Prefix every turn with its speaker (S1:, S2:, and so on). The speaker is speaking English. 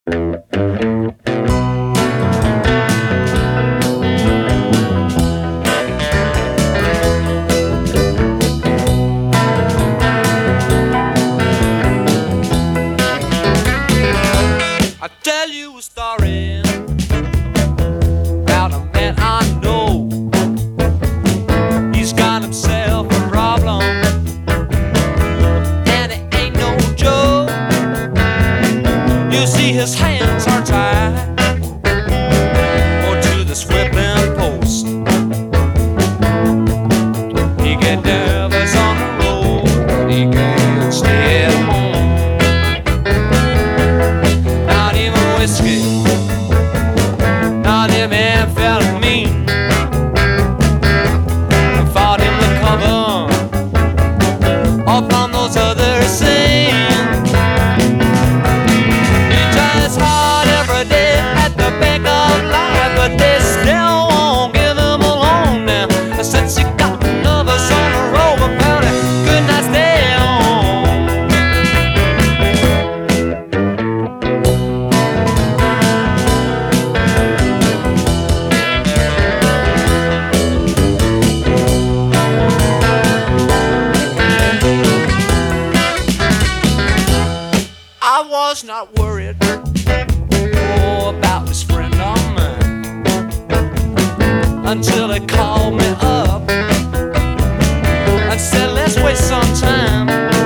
S1: I tell you a story about a man I know. He's got himself a problem, and it ain't no joke. You see his hands are tied or to this whipping post. He get nervous on the road, he can't stay at home. Not even whiskey, not even amphetamine can fight him to cover off on those other scenes. He tries hard every day at the back of life, but they still won't give him alone now. Since he got nervous on the road, apparently could not stay home. I was not worried about this friend of mine until he called me up and said, let's waste some time.